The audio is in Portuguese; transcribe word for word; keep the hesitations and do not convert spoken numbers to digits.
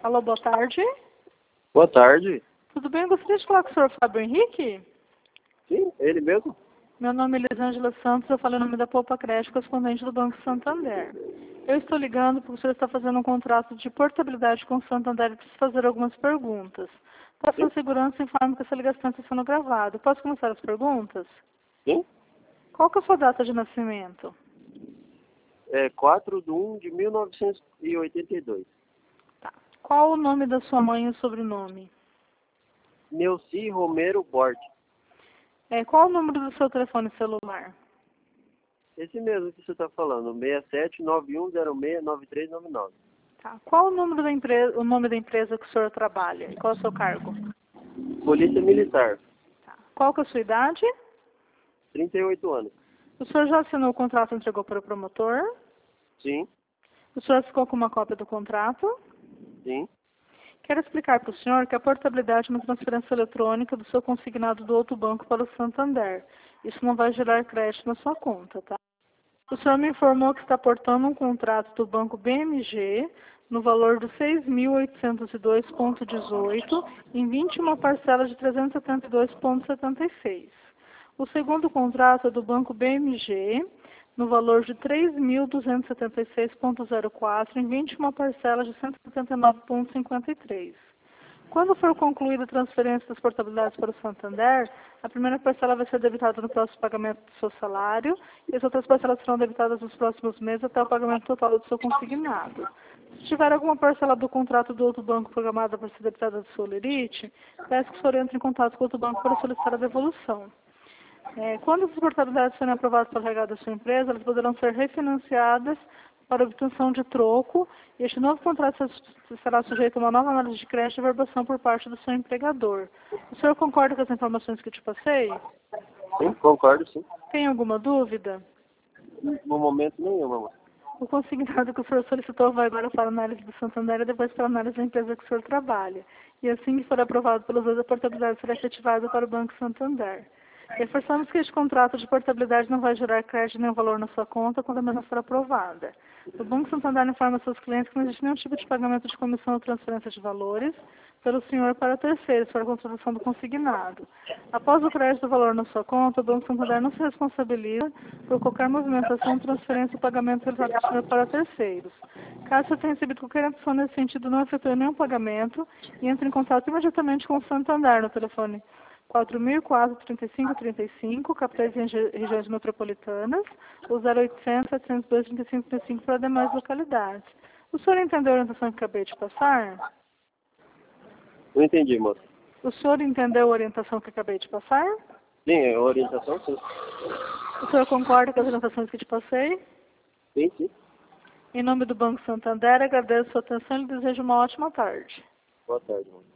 Alô, boa tarde. Boa tarde. Tudo bem? Eu gostaria de falar com o senhor Fábio Henrique? Sim, ele mesmo? Meu nome é Elisângela Santos, eu falo em nome da Poupa Crédito, correspondente do Banco Santander. Eu estou ligando porque o senhor está fazendo um contrato de portabilidade com o Santander e preciso fazer algumas perguntas. Para sua segurança, informo que essa ligação está sendo gravada. Posso começar as perguntas? Sim. Qual que é a sua data de nascimento? É quatro de um de mil novecentos e oitenta e dois. Tá. Qual o nome da sua mãe e o sobrenome? Neuci Romero Borte. É, qual o número do seu telefone celular? Esse mesmo que você está falando, seis sete nove um zero seis nove três nove nove. Tá. Qual o número da empresa, o nome da empresa que o senhor trabalha? E qual é o seu cargo? Polícia Militar, Tá. Qual que é a sua idade? trinta e oito anos. O senhor já assinou o contrato e entregou para o promotor? Sim, O senhor ficou com uma cópia do contrato? sim. Quero explicar para o senhor que a portabilidade é uma transferência eletrônica do seu consignado do outro banco para o Santander. Isso não vai gerar crédito na sua conta, tá? O senhor me informou que está portando um contrato do banco B M G no valor de seis mil oitocentos e dois vírgula dezoito em vinte e uma parcelas de trezentos e setenta e dois vírgula setenta e seis. O segundo contrato é do banco B M G no valor de três mil duzentos e setenta e seis vírgula zero quatro em vinte e uma parcelas de cento e setenta e nove vírgula cinquenta e três. Quando for concluída a transferência das portabilidades para o Santander, a primeira parcela vai ser debitada no próximo pagamento do seu salário e as outras parcelas serão debitadas nos próximos meses até o pagamento total do seu consignado. Se tiver alguma parcela do contrato do outro banco programada para ser debitada do seu lerite, peço que o senhor entre em contato com o outro banco para solicitar a devolução. É, quando as portabilidades forem aprovadas pela regada da sua empresa, elas poderão ser refinanciadas para obtenção de troco, e este novo contrato será sujeito a uma nova análise de crédito e verbação por parte do seu empregador. O senhor concorda com as informações que eu te passei? Sim, concordo, sim. Tem alguma dúvida? No momento nenhum, mamãe. O consignado que o senhor solicitou vai agora para a análise do Santander e depois para a análise da empresa que o senhor trabalha. E assim que for aprovado pelos dois, a portabilidade será efetivada para o Banco Santander. Reforçamos que este contrato de portabilidade não vai gerar crédito nem valor na sua conta quando a mesma for aprovada. O Banco Santander informa seus clientes que não existe nenhum tipo de pagamento de comissão ou transferência de valores pelo senhor para terceiros, para a contribuição do consignado. Após o crédito do valor na sua conta, o Banco Santander não se responsabiliza por qualquer movimentação, transferência ou pagamento realizado pelo senhor para terceiros. Caso você tenha recebido qualquer ação nesse sentido, não efetue nenhum pagamento e entre em contato imediatamente com o Santander no telefone quatro mil e quatro, trinta e cinco, trinta e cinco, capitais e regi- regiões metropolitanas, o zero oitocentos, setecentos e dois, trinta e cinco, trinta e cinco para demais localidades. O senhor entendeu a orientação que acabei de passar? Não entendi, moço. O senhor entendeu a orientação que acabei de passar? Sim, é orientação, sim. O senhor concorda com as orientações que te passei? Sim, sim. Em nome do Banco Santander, agradeço a sua atenção e lhe desejo uma ótima tarde. Boa tarde, moço.